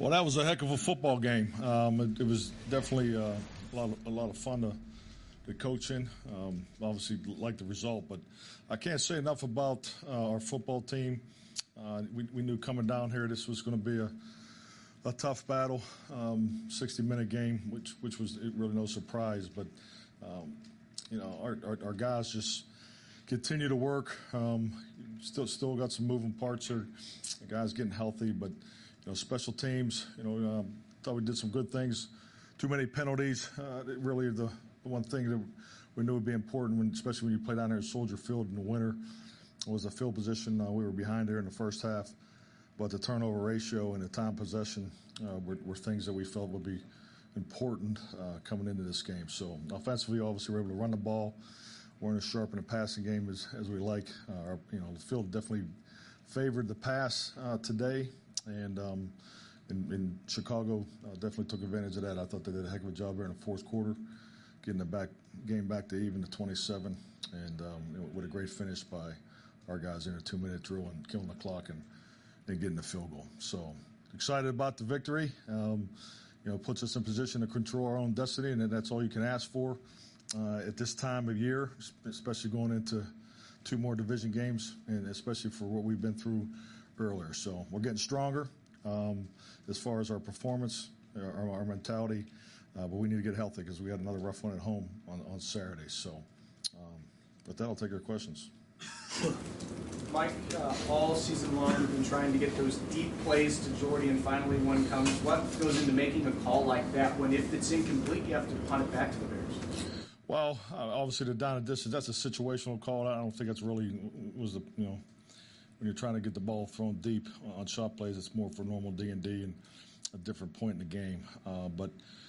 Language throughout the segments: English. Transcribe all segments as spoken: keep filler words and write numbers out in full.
Well, that was a heck of a football game. Um, it, it was definitely uh, a lot of, a lot of fun to, to coach in. Um, obviously, like the result, but I can't say enough about uh, our football team. Uh, we, we knew coming down here this was going to be a, a tough battle, um, sixty-minute game, which which was really no surprise. But um, you know, our, our, our guys just continue to work. Um, still still got some moving parts here. The guys getting healthy, but. You know, special teams, you know, um, thought we did some good things. Too many penalties. Uh, really the, the one thing that we knew would be important, when, especially when you play down there at Soldier Field in the winter, was the field position. Uh, we were behind there in the first half. But the turnover ratio and the time possession uh, were, were things that we felt would be important uh, coming into this game. So offensively, obviously, we were able to run the ball. We weren't as sharp in the passing game as, as we like. Uh, our, you know, the field definitely favored the pass uh, today. And um, in, in Chicago, uh, definitely took advantage of that. I thought they did a heck of a job there in the fourth quarter, getting the back game back to even to twenty-seven, and um, you know, with a great finish by our guys in a two-minute drill and killing the clock and, and getting the field goal. So excited about the victory. Um, you know, puts us in position to control our own destiny, and that's all you can ask for uh, at this time of year, especially going into two more division games, and especially for what we've been through earlier. So we're getting stronger um, as far as our performance, our, our mentality, uh, but we need to get healthy because we had another rough one at home on, on Saturday. So um, with that, I'll take your questions. Mike, uh, all season long you've been trying to get those deep plays to Jordy, and finally one comes. What goes into making a call like that when, if it's incomplete, you have to punt it back to the Bears? Well, uh, obviously the down and distance, that's a situational call. I don't think that's really was the, you know, when you're trying to get the ball thrown deep on shot plays, it's more for normal D and D and a different point in the game. Uh, but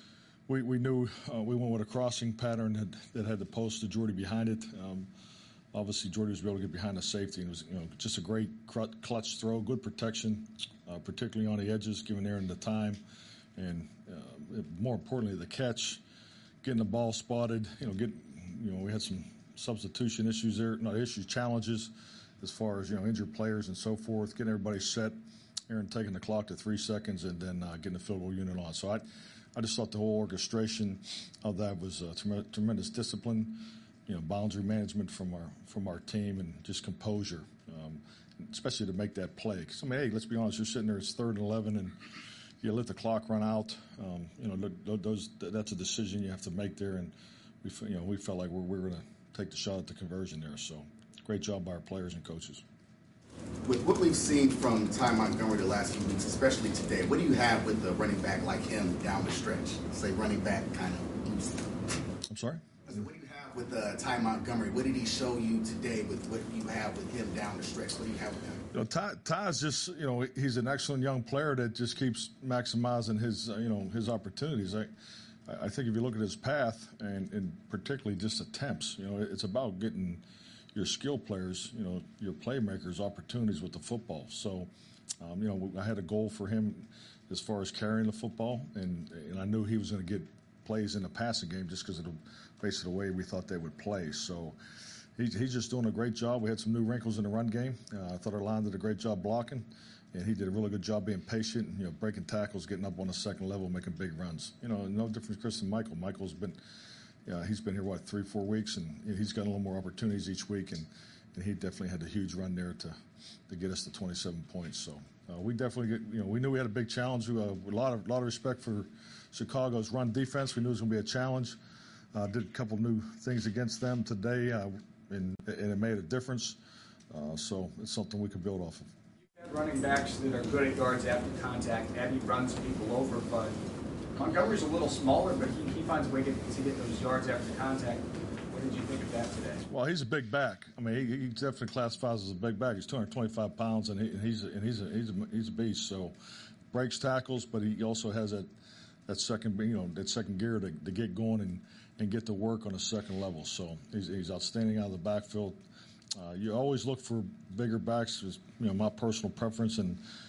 we, we knew uh, we went with a crossing pattern that, that had the post to Jordy behind it. Um, obviously, Jordy was able to get behind the safety, and it was, you know, just a great clutch throw, good protection, uh, particularly on the edges, giving Aaron the time, and uh, more importantly, the catch, getting the ball spotted. You know, get you know, we had some substitution issues there, not issues, challenges, as far as, you know, injured players and so forth, getting everybody set, Aaron taking the clock to three seconds, and then uh, getting the field goal unit on. So I, I just thought the whole orchestration of that was uh, trem- tremendous discipline, you know, boundary management from our from our team, and just composure, um, especially to make that play. Because I mean, hey, let's be honest, you're sitting there, it's third and eleven, and you let the clock run out. Um, you know, those that's a decision you have to make there, and we, you know, we felt like we were, we were going to take the shot at the conversion there. So. Great job by our players and coaches. With what we've seen from Ty Montgomery the last few weeks, especially today, what do you have with a running back like him down the stretch? Say running back kind of loose. I'm sorry? I said, what do you have with uh, Ty Montgomery? What did he show you today with what you have with him down the stretch? What do you have with him? You know, Ty, Ty's just, you know, he's an excellent young player that just keeps maximizing his, uh, you know, his opportunities. I, I think if you look at his path, and, and particularly just attempts, you know, it's about getting your skill players, you know, your playmakers opportunities with the football. So, um, you know, I had a goal for him as far as carrying the football, and, and I knew he was going to get plays in the passing game just because of the basically the way we thought they would play. So he's, he's just doing a great job. We had some new wrinkles in the run game. Uh, I thought our line did a great job blocking, and he did a really good job being patient, you know, breaking tackles, getting up on the second level, making big runs. You know, no difference Chris and Michael. Michael's been – Yeah, he's been here, what, three, four weeks, and you know, he's got a little more opportunities each week, and, and he definitely had a huge run there to, to get us to twenty-seven points. So uh, we definitely get, you know, we knew we had a big challenge. We, uh, a lot of, lot of respect for Chicago's run defense. We knew it was going to be a challenge. Uh, did a couple new things against them today, uh, and, and it made a difference. Uh, so it's something we could build off of. You've got running backs that are good at yards after contact. Eddie runs people over, but Montgomery's a little smaller, but he, he finds a way to get, to get those yards after contact. What did you think of that today? Well, he's a big back. I mean, he, he definitely classifies as a big back. He's two hundred twenty-five pounds, and, he, and he's a, and he's a, he's a, he's a beast. So breaks tackles, but he also has that that second you know that second gear to, to get going and, and get to work on a second level. So he's, he's outstanding out of the backfield. Uh, you always look for bigger backs, is you know my personal preference, and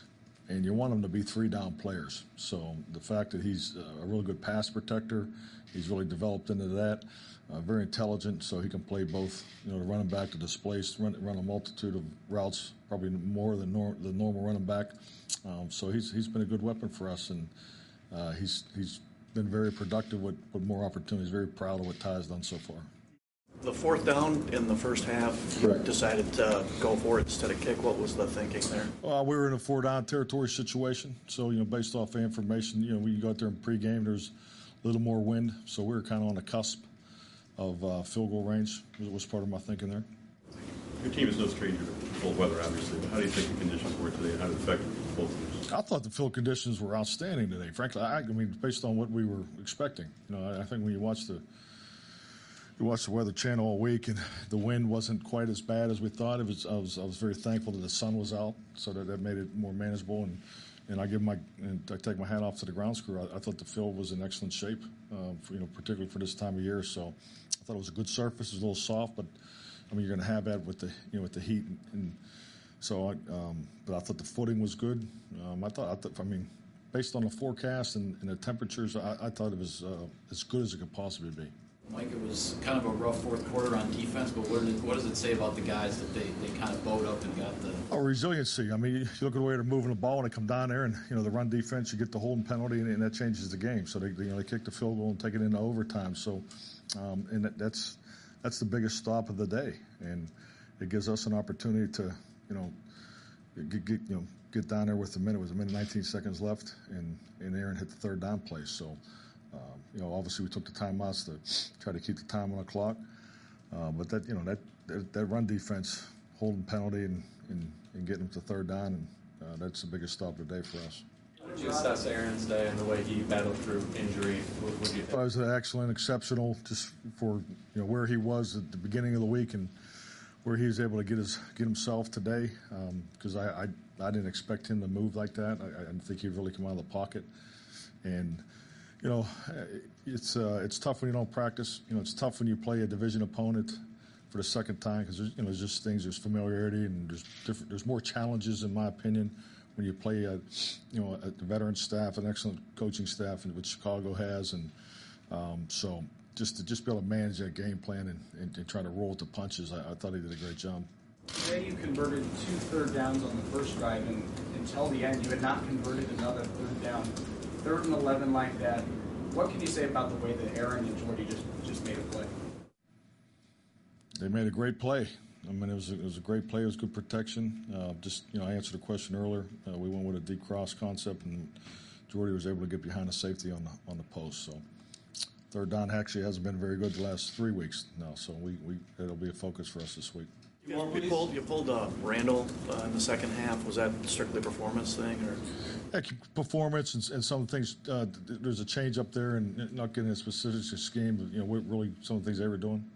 and you want them to be three-down players. So the fact that he's a really good pass protector, he's really developed into that. Uh, very intelligent, so he can play both, you know, the running back to displace, run, run a multitude of routes, probably more than nor, the normal running back. Um, so he's he's been a good weapon for us, and uh, he's he's been very productive with, with more opportunities. Very proud of what Ty's done so far. The fourth down in the first half, you Correct. decided to go for it instead of kick. What was the thinking there? Uh, we were in a four-down territory situation, so, you know, based off the information, you know, we got there in pregame, there's a little more wind, so we were kind of on the cusp of uh, field goal range. It was part of my thinking there. Your team is no stranger to cold weather, obviously, but how do you think the conditions were today and how did it affect both teams? I thought the field conditions were outstanding today, frankly. I, I mean, based on what we were expecting. You know, I, I think when you watch the you watch the Weather Channel all week, and the wind wasn't quite as bad as we thought. It was. I was. I was very thankful that the sun was out, so that that made it more manageable. And and I give my and I take my hat off to the grounds crew. I, I thought the field was in excellent shape, uh, for, you know, particularly for this time of year. So I thought it was a good surface. It was a little soft, but I mean, you're going to have that with the you know with the heat. And, and so, I, um, but I thought the footing was good. Um, I thought. I, thought, I mean, based on the forecast and, and the temperatures, I, I thought it was uh, as good as it could possibly be. Mike, it was kind of a rough fourth quarter on defense, but what, did, what does it say about the guys that they, they kind of bowed up and got the... Oh, resiliency. I mean, you look at the way they're moving the ball, and they come down there, and, you know, the run defense, you get the holding penalty, and, and that changes the game. So, they, you know, they kick the field goal and take it into overtime. So, um, and that, that's that's the biggest stop of the day. And it gives us an opportunity to, you know, get, get you know, get down there with a minute. It was a minute nineteen seconds left, and, and Aaron hit the third down play. So, Um, you know, obviously we took the timeouts to try to keep the time on the clock. Uh, but that, you know, that, that that run defense, holding penalty and, and, and getting them to third down, and uh, that's the biggest stop of the day for us. How did you assess Aaron's day and the way he battled through injury? What, what do you It think? was excellent, exceptional, just for, you know, where he was at the beginning of the week and where he was able to get his get himself today. Because um, I, I I didn't expect him to move like that. I, I didn't think he'd really come out of the pocket, and. You know, it's uh, it's tough when you don't practice. You know, it's tough when you play a division opponent for the second time because there's you know there's just things, there's familiarity, and there's different, there's more challenges in my opinion when you play a you know a veteran staff, an excellent coaching staff, which Chicago has, and um, so just to just be able to manage that game plan and, and, and try to roll with the punches, I, I thought he did a great job. Today you converted two third downs on the first drive, and until the end you had not converted another third down. Third and eleven like that. What can you say about the way that Aaron and Jordy just, just made a play? They made a great play. I mean, it was a, it was a great play. It was good protection. Uh, just you know, I answered a question earlier. Uh, we went with a deep cross concept, and Jordy was able to get behind the safety on the on the post. So third down actually hasn't been very good the last three weeks now. So we, we it'll be a focus for us this week. You, you pulled, you pulled uh, Randall uh, in the second half. Was that strictly a performance thing, or? Yeah, performance and, and some things. Uh, there's a change up there, and not getting a specific scheme. But, you know, what really some of the things they were doing.